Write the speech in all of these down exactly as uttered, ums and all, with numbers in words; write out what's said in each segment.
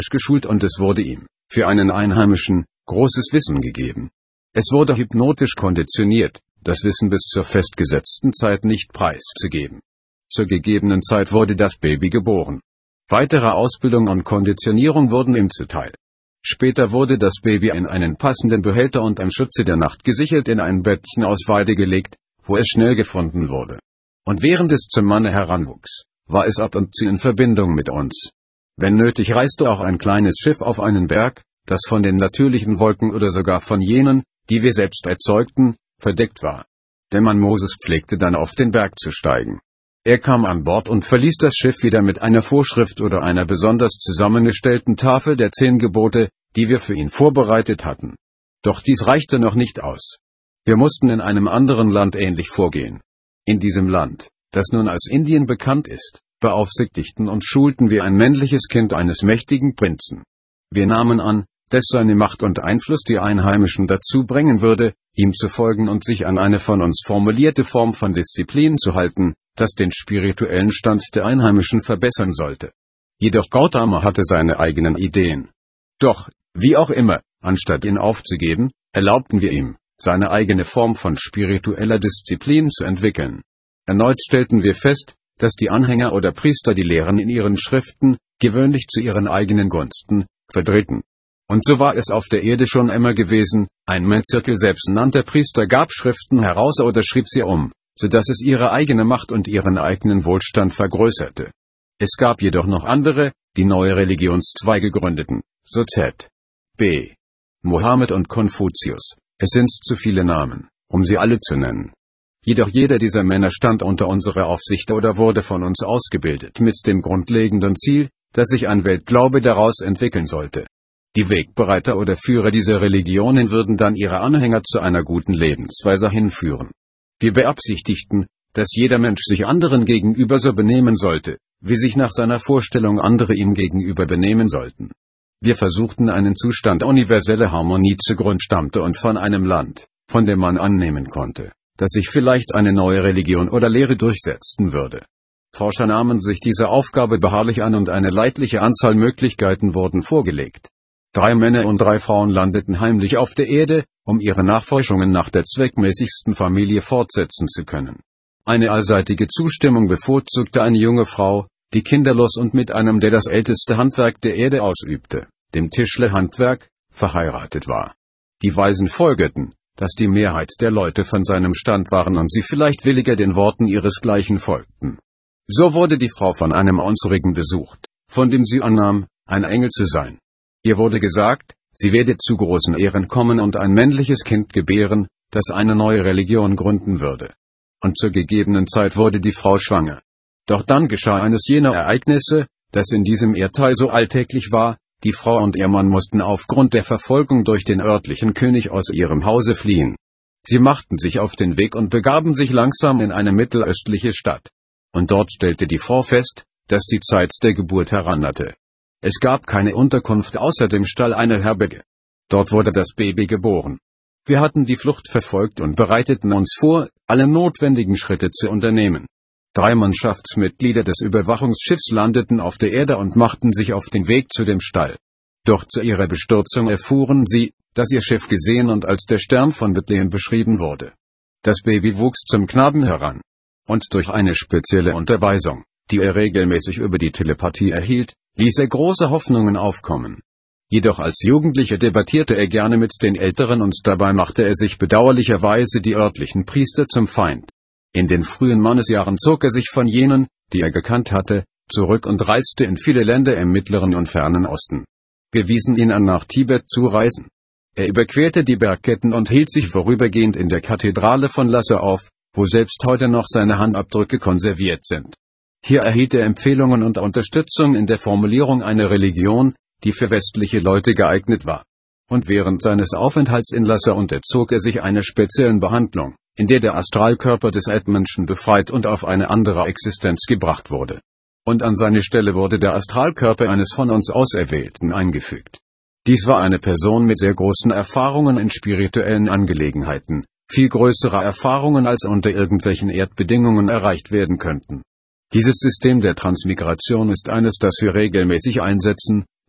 geschult und es wurde ihm, für einen Einheimischen, großes Wissen gegeben. Es wurde hypnotisch konditioniert, das Wissen bis zur festgesetzten Zeit nicht preiszugeben. Zur gegebenen Zeit wurde das Baby geboren. Weitere Ausbildung und Konditionierung wurden ihm zuteil. Später wurde das Baby in einen passenden Behälter und am Schutze der Nacht gesichert in ein Bettchen aus Weide gelegt, wo es schnell gefunden wurde. Und während es zum Manne heranwuchs, war es ab und zu in Verbindung mit uns. Wenn nötig reiste auch ein kleines Schiff auf einen Berg, das von den natürlichen Wolken oder sogar von jenen, die wir selbst erzeugten, verdeckt war. Der Mann Moses pflegte dann auf den Berg zu steigen. Er kam an Bord und verließ das Schiff wieder mit einer Vorschrift oder einer besonders zusammengestellten Tafel der zehn Gebote, die wir für ihn vorbereitet hatten. Doch dies reichte noch nicht aus. Wir mussten in einem anderen Land ähnlich vorgehen. In diesem Land, das nun als Indien bekannt ist, beaufsichtigten und schulten wir ein männliches Kind eines mächtigen Prinzen. Wir nahmen an, dass seine Macht und Einfluss die Einheimischen dazu bringen würde, ihm zu folgen und sich an eine von uns formulierte Form von Disziplin zu halten, das den spirituellen Stand der Einheimischen verbessern sollte. Jedoch Gautama hatte seine eigenen Ideen. Doch, wie auch immer, anstatt ihn aufzugeben, erlaubten wir ihm, seine eigene Form von spiritueller Disziplin zu entwickeln. Erneut stellten wir fest, dass die Anhänger oder Priester die Lehren in ihren Schriften, gewöhnlich zu ihren eigenen Gunsten, verdrehten. Und so war es auf der Erde schon immer gewesen, ein Menzirkel selbsternannter Priester gab Schriften heraus oder schrieb sie um, so dass es ihre eigene Macht und ihren eigenen Wohlstand vergrößerte. Es gab jedoch noch andere, die neue Religionszweige gründeten, so Z. B. Mohammed und Konfuzius. Es sind zu viele Namen, um sie alle zu nennen. Jedoch jeder dieser Männer stand unter unserer Aufsicht oder wurde von uns ausgebildet mit dem grundlegenden Ziel, dass sich ein Weltglaube daraus entwickeln sollte. Die Wegbereiter oder Führer dieser Religionen würden dann ihre Anhänger zu einer guten Lebensweise hinführen. Wir beabsichtigten, dass jeder Mensch sich anderen gegenüber so benehmen sollte, wie sich nach seiner Vorstellung andere ihm gegenüber benehmen sollten. Wir versuchten einen Zustand universeller Harmonie zu Grund stammte und von einem Land, von dem man annehmen konnte, dass sich vielleicht eine neue Religion oder Lehre durchsetzen würde. Forscher nahmen sich diese Aufgabe beharrlich an und eine leidliche Anzahl Möglichkeiten wurden vorgelegt. Drei Männer und drei Frauen landeten heimlich auf der Erde, um ihre Nachforschungen nach der zweckmäßigsten Familie fortsetzen zu können. Eine allseitige Zustimmung bevorzugte eine junge Frau, die kinderlos und mit einem, der das älteste Handwerk der Erde ausübte, dem Tischlerhandwerk, verheiratet war. Die Weisen folgerten, dass die Mehrheit der Leute von seinem Stand waren und sie vielleicht williger den Worten ihresgleichen folgten. So wurde die Frau von einem Unzurigen besucht, von dem sie annahm, ein Engel zu sein. Ihr wurde gesagt, sie werde zu großen Ehren kommen und ein männliches Kind gebären, das eine neue Religion gründen würde. Und zur gegebenen Zeit wurde die Frau schwanger. Doch dann geschah eines jener Ereignisse, das in diesem Erdteil so alltäglich war, die Frau und ihr Mann mussten aufgrund der Verfolgung durch den örtlichen König aus ihrem Hause fliehen. Sie machten sich auf den Weg und begaben sich langsam in eine mittelöstliche Stadt. Und dort stellte die Frau fest, dass die Zeit der Geburt herannahte. Es gab keine Unterkunft außer dem Stall einer Herberge. Dort wurde das Baby geboren. Wir hatten die Flucht verfolgt und bereiteten uns vor, alle notwendigen Schritte zu unternehmen. Drei Mannschaftsmitglieder des Überwachungsschiffs landeten auf der Erde und machten sich auf den Weg zu dem Stall. Doch zu ihrer Bestürzung erfuhren sie, dass ihr Schiff gesehen und als der Stern von Bethlehem beschrieben wurde. Das Baby wuchs zum Knaben heran. Und durch eine spezielle Unterweisung, die er regelmäßig über die Telepathie erhielt, ließ er große Hoffnungen aufkommen. Jedoch als Jugendlicher debattierte er gerne mit den Älteren und dabei machte er sich bedauerlicherweise die örtlichen Priester zum Feind. In den frühen Mannesjahren zog er sich von jenen, die er gekannt hatte, zurück und reiste in viele Länder im Mittleren und Fernen Osten. Wir wiesen ihn an, nach Tibet zu reisen. Er überquerte die Bergketten und hielt sich vorübergehend in der Kathedrale von Lhasa auf, wo selbst heute noch seine Handabdrücke konserviert sind. Hier erhielt er Empfehlungen und Unterstützung in der Formulierung einer Religion, die für westliche Leute geeignet war. Und während seines Aufenthalts in Lhasa unterzog er sich einer speziellen Behandlung, in der der Astralkörper des Erdmenschen befreit und auf eine andere Existenz gebracht wurde. Und an seine Stelle wurde der Astralkörper eines von uns Auserwählten eingefügt. Dies war eine Person mit sehr großen Erfahrungen in spirituellen Angelegenheiten, viel größere Erfahrungen als unter irgendwelchen Erdbedingungen erreicht werden könnten. Dieses System der Transmigration ist eines, das wir regelmäßig einsetzen,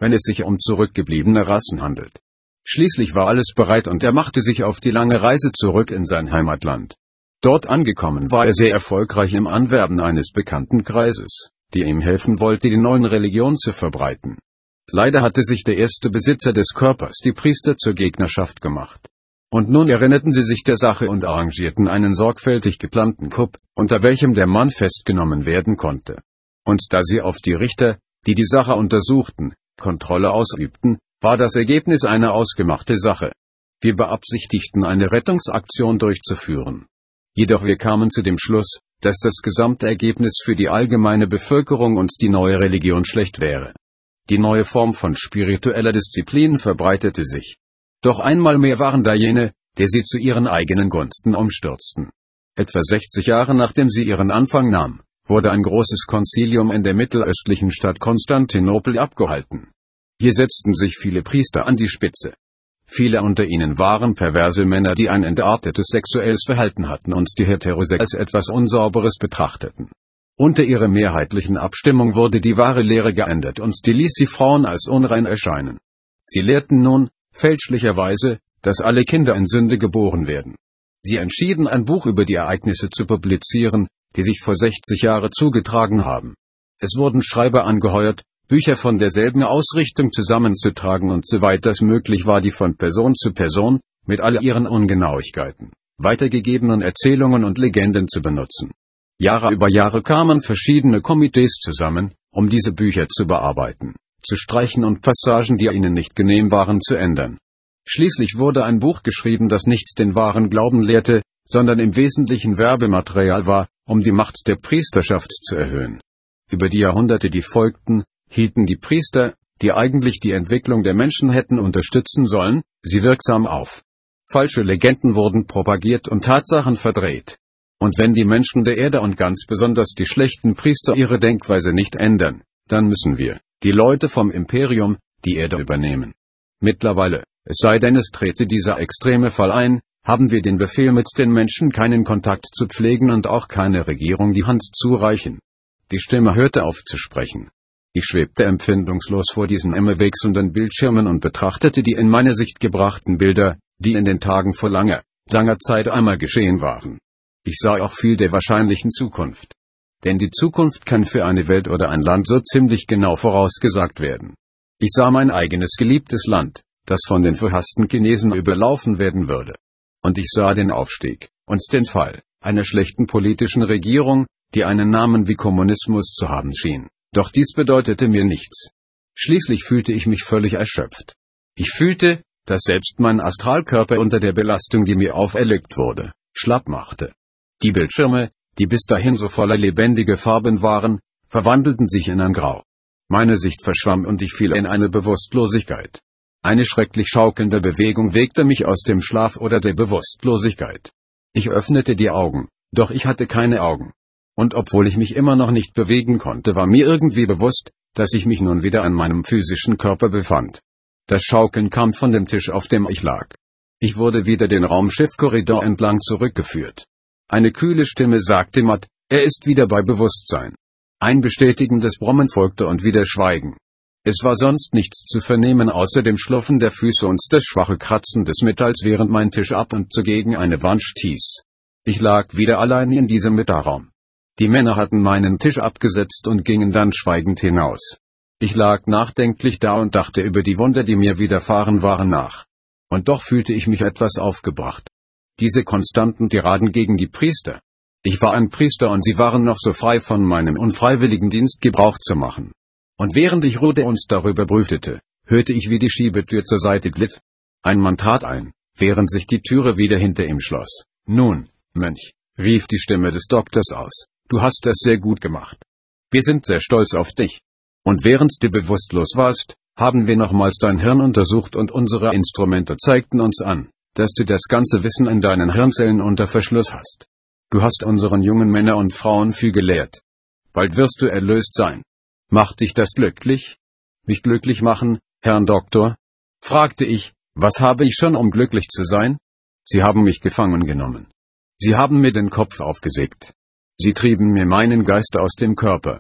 wenn es sich um zurückgebliebene Rassen handelt. Schließlich war alles bereit und er machte sich auf die lange Reise zurück in sein Heimatland. Dort angekommen war er sehr erfolgreich im Anwerben eines bekannten Kreises, der ihm helfen wollte, die neuen Religionen zu verbreiten. Leider hatte sich der erste Besitzer des Körpers, die Priester, zur Gegnerschaft gemacht. Und nun erinnerten sie sich der Sache und arrangierten einen sorgfältig geplanten Coup, unter welchem der Mann festgenommen werden konnte. Und da sie auf die Richter, die die Sache untersuchten, Kontrolle ausübten, war das Ergebnis eine ausgemachte Sache. Wir beabsichtigten, eine Rettungsaktion durchzuführen. Jedoch wir kamen zu dem Schluss, dass das gesamte Ergebnis für die allgemeine Bevölkerung und die neue Religion schlecht wäre. Die neue Form von spiritueller Disziplin verbreitete sich. Doch einmal mehr waren da jene, die sie zu ihren eigenen Gunsten umstürzten. Etwa sechzig Jahre nachdem sie ihren Anfang nahm, wurde ein großes Konzilium in der mittelöstlichen Stadt Konstantinopel abgehalten. Hier setzten sich viele Priester an die Spitze. Viele unter ihnen waren perverse Männer, die ein entartetes sexuelles Verhalten hatten und die Heterosex als etwas Unsauberes betrachteten. Unter ihrer mehrheitlichen Abstimmung wurde die wahre Lehre geändert und die ließ die Frauen als unrein erscheinen. Sie lehrten nun, fälschlicherweise, dass alle Kinder in Sünde geboren werden. Sie entschieden, ein Buch über die Ereignisse zu publizieren, die sich vor sechzig Jahren zugetragen haben. Es wurden Schreiber angeheuert, Bücher von derselben Ausrichtung zusammenzutragen und soweit das möglich war, die von Person zu Person, mit all ihren Ungenauigkeiten, weitergegebenen Erzählungen und Legenden zu benutzen. Jahre über Jahre kamen verschiedene Komitees zusammen, um diese Bücher zu bearbeiten, zu streichen und Passagen, die ihnen nicht genehm waren, zu ändern. Schließlich wurde ein Buch geschrieben, das nicht den wahren Glauben lehrte, sondern im Wesentlichen Werbematerial war, um die Macht der Priesterschaft zu erhöhen. Über die Jahrhunderte, die folgten, hielten die Priester, die eigentlich die Entwicklung der Menschen hätten unterstützen sollen, sie wirksam auf. Falsche Legenden wurden propagiert und Tatsachen verdreht. Und wenn die Menschen der Erde und ganz besonders die schlechten Priester ihre Denkweise nicht ändern, dann müssen wir, die Leute vom Imperium, die Erde übernehmen. Mittlerweile, es sei denn es trete dieser extreme Fall ein, haben wir den Befehl, mit den Menschen keinen Kontakt zu pflegen und auch keine Regierung die Hand zu reichen. Die Stimme hörte auf zu sprechen. Ich schwebte empfindungslos vor diesen immer wechselnden Bildschirmen und betrachtete die in meine Sicht gebrachten Bilder, die in den Tagen vor langer, langer Zeit einmal geschehen waren. Ich sah auch viel der wahrscheinlichen Zukunft. Denn die Zukunft kann für eine Welt oder ein Land so ziemlich genau vorausgesagt werden. Ich sah mein eigenes geliebtes Land, das von den verhassten Chinesen überlaufen werden würde. Und ich sah den Aufstieg und den Fall einer schlechten politischen Regierung, die einen Namen wie Kommunismus zu haben schien. Doch dies bedeutete mir nichts. Schließlich fühlte ich mich völlig erschöpft. Ich fühlte, dass selbst mein Astralkörper unter der Belastung, die mir auferlegt wurde, schlapp machte. Die Bildschirme, die bis dahin so voller lebendiger Farben waren, verwandelten sich in ein Grau. Meine Sicht verschwamm und ich fiel in eine Bewusstlosigkeit. Eine schrecklich schaukelnde Bewegung weckte mich aus dem Schlaf oder der Bewusstlosigkeit. Ich öffnete die Augen, doch ich hatte keine Augen. Und obwohl ich mich immer noch nicht bewegen konnte, war mir irgendwie bewusst, dass ich mich nun wieder an meinem physischen Körper befand. Das Schaukeln kam von dem Tisch, auf dem ich lag. Ich wurde wieder den Raumschiffkorridor entlang zurückgeführt. Eine kühle Stimme sagte matt, er ist wieder bei Bewusstsein. Ein bestätigendes Brummen folgte und wieder Schweigen. Es war sonst nichts zu vernehmen außer dem Schlurfen der Füße und das schwache Kratzen des Metalls, während mein Tisch ab und zu gegen eine Wand stieß. Ich lag wieder allein in diesem Mittelraum. Die Männer hatten meinen Tisch abgesetzt und gingen dann schweigend hinaus. Ich lag nachdenklich da und dachte über die Wunder, die mir widerfahren waren, nach. Und doch fühlte ich mich etwas aufgebracht. Diese konstanten Tiraden gegen die Priester. Ich war ein Priester und sie waren noch so frei, von meinem unfreiwilligen Dienst Gebrauch zu machen. Und während ich ruhte und darüber brütete, hörte ich, wie die Schiebetür zur Seite glitt. Ein Mann trat ein, während sich die Türe wieder hinter ihm schloss. Nun, Mönch, rief die Stimme des Doktors aus. Du hast es sehr gut gemacht. Wir sind sehr stolz auf dich. Und während du bewusstlos warst, haben wir nochmals dein Hirn untersucht und unsere Instrumente zeigten uns an, dass du das ganze Wissen in deinen Hirnzellen unter Verschluss hast. Du hast unseren jungen Männer und Frauen viel gelehrt. Bald wirst du erlöst sein. Macht dich das glücklich? Mich glücklich machen, Herrn Doktor? Fragte ich, was habe ich schon, um glücklich zu sein? Sie haben mich gefangen genommen. Sie haben mir den Kopf aufgesägt. Sie trieben mir meinen Geist aus dem Körper.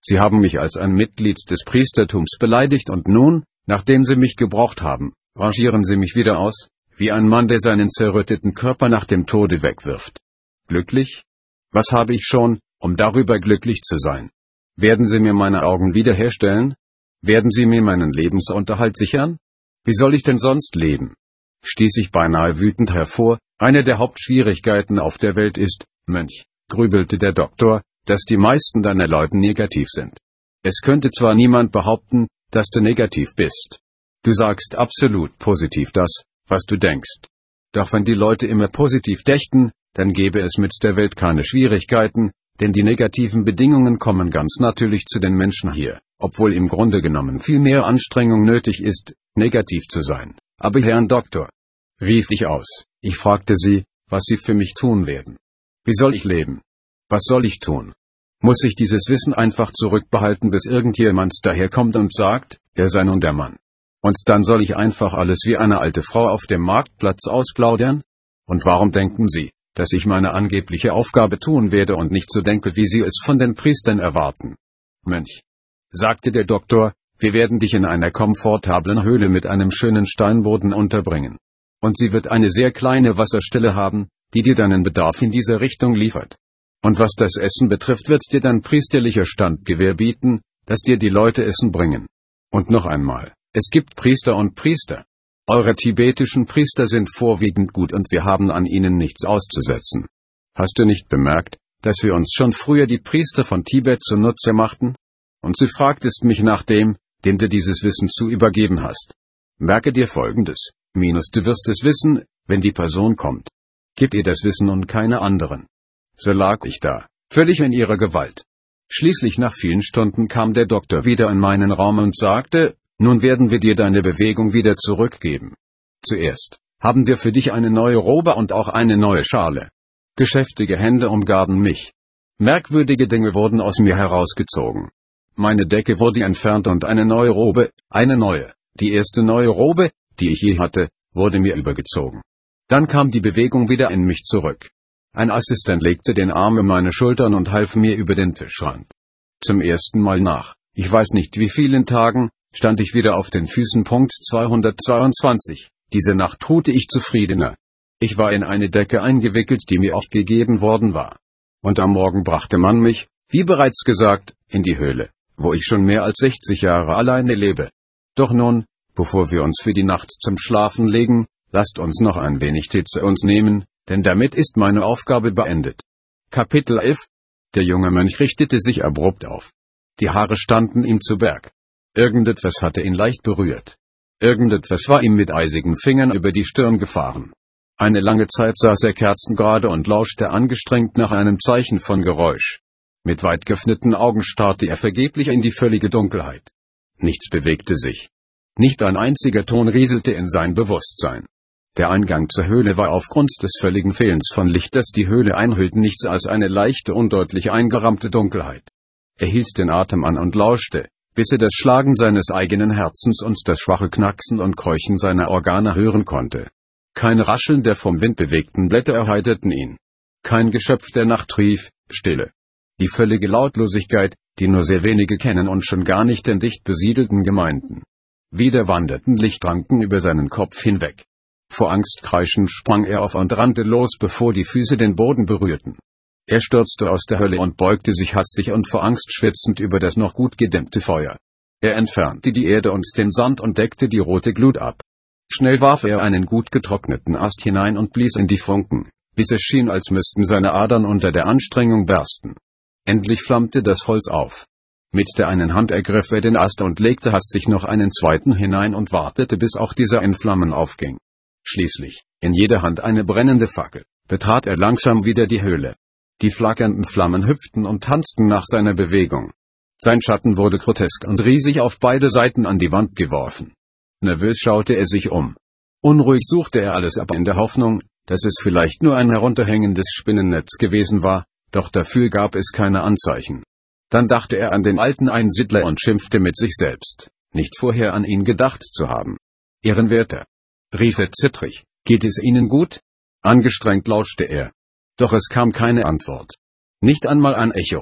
Sie haben mich als ein Mitglied des Priestertums beleidigt und nun, nachdem Sie mich gebraucht haben, rangieren Sie mich wieder aus, wie ein Mann, der seinen zerrütteten Körper nach dem Tode wegwirft. Glücklich? Was habe ich schon, um darüber glücklich zu sein? Werden Sie mir meine Augen wiederherstellen? Werden Sie mir meinen Lebensunterhalt sichern? Wie soll ich denn sonst leben? Stieß ich beinahe wütend hervor, eine der Hauptschwierigkeiten auf der Welt ist, Mönch, grübelte der Doktor, dass die meisten deiner Leute negativ sind. Es könnte zwar niemand behaupten, dass du negativ bist. Du sagst absolut positiv das, was du denkst. Doch wenn die Leute immer positiv dächten, dann gäbe es mit der Welt keine Schwierigkeiten, denn die negativen Bedingungen kommen ganz natürlich zu den Menschen hier, obwohl im Grunde genommen viel mehr Anstrengung nötig ist, negativ zu sein. Aber Herrn Doktor, rief ich aus, ich fragte Sie, was Sie für mich tun werden. Wie soll ich leben? Was soll ich tun? Muss ich dieses Wissen einfach zurückbehalten, bis irgendjemand daherkommt und sagt, er sei nun der Mann? Und dann soll ich einfach alles wie eine alte Frau auf dem Marktplatz ausplaudern? Und warum denken Sie, dass ich meine angebliche Aufgabe tun werde und nicht so denke, wie Sie es von den Priestern erwarten? Mönch, sagte der Doktor, wir werden dich in einer komfortablen Höhle mit einem schönen Steinboden unterbringen. Und sie wird eine sehr kleine Wasserstelle haben, die dir deinen Bedarf in dieser Richtung liefert. Und was das Essen betrifft, wird dir dein priesterlicher Stand Gewähr bieten, dass dir die Leute Essen bringen. Und noch einmal, es gibt Priester und Priester. Eure tibetischen Priester sind vorwiegend gut und wir haben an ihnen nichts auszusetzen. Hast du nicht bemerkt, dass wir uns schon früher die Priester von Tibet zunutze machten? Und du fragtest mich nach dem, dem du dieses Wissen zu übergeben hast. Merke dir Folgendes, minus du wirst es wissen, wenn die Person kommt. Gib ihr das Wissen und keine anderen. So lag ich da, völlig in ihrer Gewalt. Schließlich nach vielen Stunden kam der Doktor wieder in meinen Raum und sagte, nun werden wir dir deine Bewegung wieder zurückgeben. Zuerst haben wir für dich eine neue Robe und auch eine neue Schale. Geschäftige Hände umgaben mich. Merkwürdige Dinge wurden aus mir herausgezogen. Meine Decke wurde entfernt und eine neue Robe, eine neue, die erste neue Robe, die ich je hatte, wurde mir übergezogen. Dann kam die Bewegung wieder in mich zurück. Ein Assistent legte den Arm um meine Schultern und half mir über den Tischrand. Zum ersten Mal nach, ich weiß nicht wie vielen Tagen, stand ich wieder auf den Füßen. Punkt zweihundertzweiundzwanzig. Diese Nacht ruhte ich zufriedener. Ich war in eine Decke eingewickelt, die mir oft gegeben worden war. Und am Morgen brachte man mich, wie bereits gesagt, in die Höhle, wo ich schon mehr als sechzig Jahre alleine lebe. Doch nun, bevor wir uns für die Nacht zum Schlafen legen, lasst uns noch ein wenig Tee zu uns nehmen, denn damit ist meine Aufgabe beendet. Kapitel elf. Der junge Mönch richtete sich abrupt auf. Die Haare standen ihm zu Berg. Irgendetwas hatte ihn leicht berührt. Irgendetwas war ihm mit eisigen Fingern über die Stirn gefahren. Eine lange Zeit saß er kerzengerade und lauschte angestrengt nach einem Zeichen von Geräusch. Mit weit geöffneten Augen starrte er vergeblich in die völlige Dunkelheit. Nichts bewegte sich. Nicht ein einziger Ton rieselte in sein Bewusstsein. Der Eingang zur Höhle war aufgrund des völligen Fehlens von Licht, das die Höhle einhüllte, nichts als eine leichte, undeutlich eingerahmte Dunkelheit. Er hielt den Atem an und lauschte, bis er das Schlagen seines eigenen Herzens und das schwache Knacksen und Keuchen seiner Organe hören konnte. Kein Rascheln der vom Wind bewegten Blätter erheiterten ihn. Kein Geschöpf der Nacht rief, Stille. Die völlige Lautlosigkeit, die nur sehr wenige kennen und schon gar nicht in dicht besiedelten Gemeinden. Wieder wanderten Lichtranken über seinen Kopf hinweg. Vor Angst kreischend sprang er auf und rannte los, bevor die Füße den Boden berührten. Er stürzte aus der Hölle und beugte sich hastig und vor Angst schwitzend über das noch gut gedämmte Feuer. Er entfernte die Erde und den Sand und deckte die rote Glut ab. Schnell warf er einen gut getrockneten Ast hinein und blies in die Funken, bis es schien, als müssten seine Adern unter der Anstrengung bersten. Endlich flammte das Holz auf. Mit der einen Hand ergriff er den Ast und legte hastig noch einen zweiten hinein und wartete, bis auch dieser in Flammen aufging. Schließlich, in jeder Hand eine brennende Fackel, betrat er langsam wieder die Höhle. Die flackernden Flammen hüpften und tanzten nach seiner Bewegung. Sein Schatten wurde grotesk und riesig auf beide Seiten an die Wand geworfen. Nervös schaute er sich um. Unruhig suchte er alles ab in der Hoffnung, dass es vielleicht nur ein herunterhängendes Spinnennetz gewesen war, doch dafür gab es keine Anzeichen. Dann dachte er an den alten Einsiedler und schimpfte mit sich selbst, nicht vorher an ihn gedacht zu haben. Ehrenwerter, rief er zittrig, geht es Ihnen gut? Angestrengt lauschte er. Doch es kam keine Antwort. Nicht einmal ein Echo.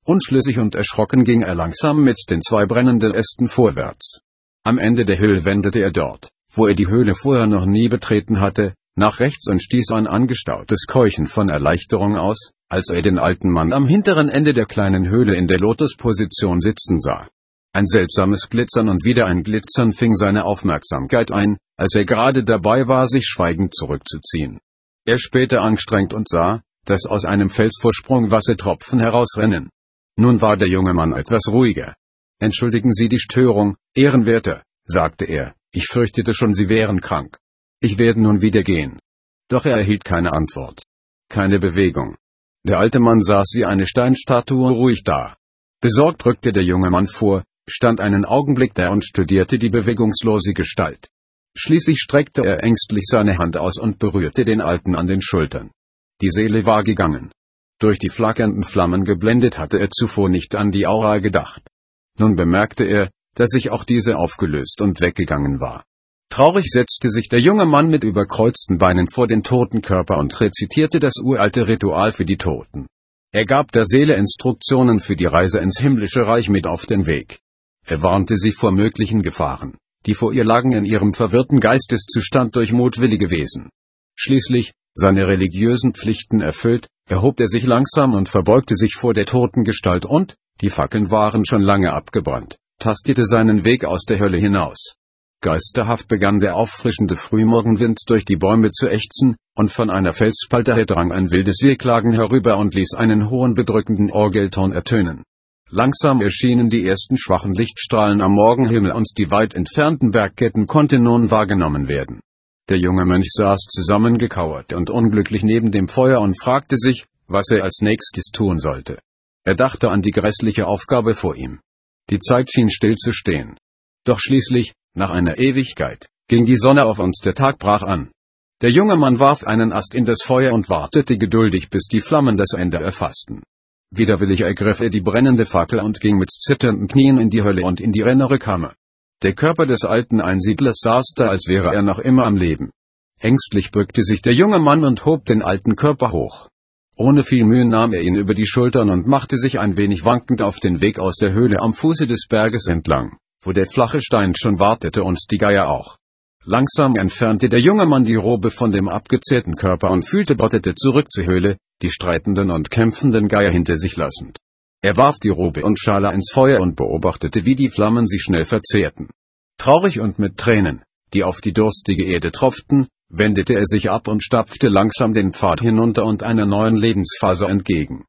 Unschlüssig und erschrocken ging er langsam mit den zwei brennenden Ästen vorwärts. Am Ende der Höhle wendete er dort, wo er die Höhle vorher noch nie betreten hatte, nach rechts und stieß ein angestautes Keuchen von Erleichterung aus, als er den alten Mann am hinteren Ende der kleinen Höhle in der Lotusposition sitzen sah. Ein seltsames Glitzern und wieder ein Glitzern fing seine Aufmerksamkeit ein, als er gerade dabei war, sich schweigend zurückzuziehen. Er spähte angestrengt und sah, dass aus einem Felsvorsprung Wassertropfen herausrennen. Nun war der junge Mann etwas ruhiger. »Entschuldigen Sie die Störung, Ehrenwerter«, sagte er, »ich fürchtete schon, Sie wären krank. Ich werde nun wieder gehen.« Doch er erhielt keine Antwort. Keine Bewegung. Der alte Mann saß wie eine Steinstatue ruhig da. Besorgt rückte der junge Mann vor, stand einen Augenblick da und studierte die bewegungslose Gestalt. Schließlich streckte er ängstlich seine Hand aus und berührte den Alten an den Schultern. Die Seele war gegangen. Durch die flackernden Flammen geblendet hatte er zuvor nicht an die Aura gedacht. Nun bemerkte er, dass sich auch diese aufgelöst und weggegangen war. Traurig setzte sich der junge Mann mit überkreuzten Beinen vor den toten Körper und rezitierte das uralte Ritual für die Toten. Er gab der Seele Instruktionen für die Reise ins himmlische Reich mit auf den Weg. Er warnte sie vor möglichen Gefahren, die vor ihr lagen in ihrem verwirrten Geisteszustand durch mutwillige Wesen. Schließlich, seine religiösen Pflichten erfüllt, erhob er sich langsam und verbeugte sich vor der toten Gestalt und, die Fackeln waren schon lange abgebrannt, tastete seinen Weg aus der Hölle hinaus. Geisterhaft begann der auffrischende Frühmorgenwind durch die Bäume zu ächzen, und von einer Felsspalte her drang ein wildes Wehklagen herüber und ließ einen hohen bedrückenden Orgelton ertönen. Langsam erschienen die ersten schwachen Lichtstrahlen am Morgenhimmel und die weit entfernten Bergketten konnten nun wahrgenommen werden. Der junge Mönch saß zusammengekauert und unglücklich neben dem Feuer und fragte sich, was er als nächstes tun sollte. Er dachte an die grässliche Aufgabe vor ihm. Die Zeit schien still zu stehen. Doch schließlich, nach einer Ewigkeit, ging die Sonne auf und der Tag brach an. Der junge Mann warf einen Ast in das Feuer und wartete geduldig, bis die Flammen das Ende erfassten. Widerwillig ergriff er die brennende Fackel und ging mit zitternden Knien in die Hölle und in die innere Kammer. Der Körper des alten Einsiedlers saß da, als wäre er noch immer am Leben. Ängstlich bückte sich der junge Mann und hob den alten Körper hoch. Ohne viel Mühe nahm er ihn über die Schultern und machte sich ein wenig wankend auf den Weg aus der Höhle am Fuße des Berges entlang, wo der flache Stein schon wartete und die Geier auch. Langsam entfernte der junge Mann die Robe von dem abgezehrten Körper und fühlte trottete zurück zur Höhle, die streitenden und kämpfenden Geier hinter sich lassend. Er warf die Robe und Schale ins Feuer und beobachtete, wie die Flammen sie schnell verzehrten. Traurig und mit Tränen, die auf die durstige Erde tropften, wendete er sich ab und stapfte langsam den Pfad hinunter und einer neuen Lebensphase entgegen.